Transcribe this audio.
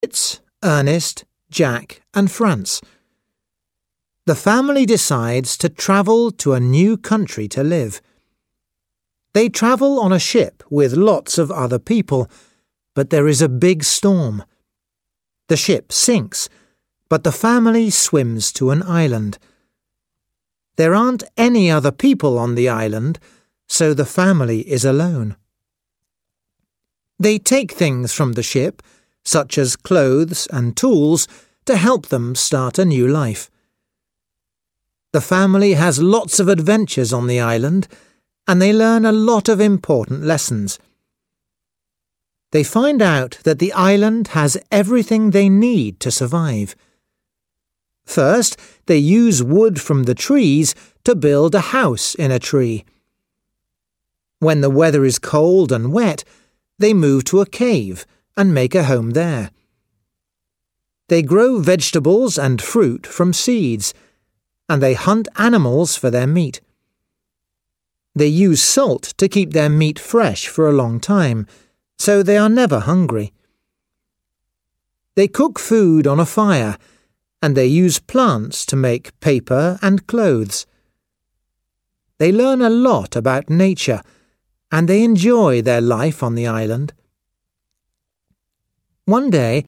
It's Ernest, Jack, and France. The family decides to travel to a new country to live. They travel on a ship with lots of other people, but there is a big storm. The ship sinks, but the family swims to an island. There aren't any other people on the island, so the family is alone. They take things from the ship, such as clothes and tools, to help them start a new life. The family has lots of adventures on the island, and they learn a lot of important lessons. They find out that the island has everything they need to survive. First, they use wood from the trees to build a house in a tree. When the weather is cold and wet, they move to a cave and make a home there. They grow vegetables and fruit from seeds, and they hunt animals for their meat. They use salt to keep their meat fresh for a long time, so they are never hungry. They cook food on a fire, and they use plants to make paper and clothes. They learn a lot about nature, and they enjoy their life on the island. One day,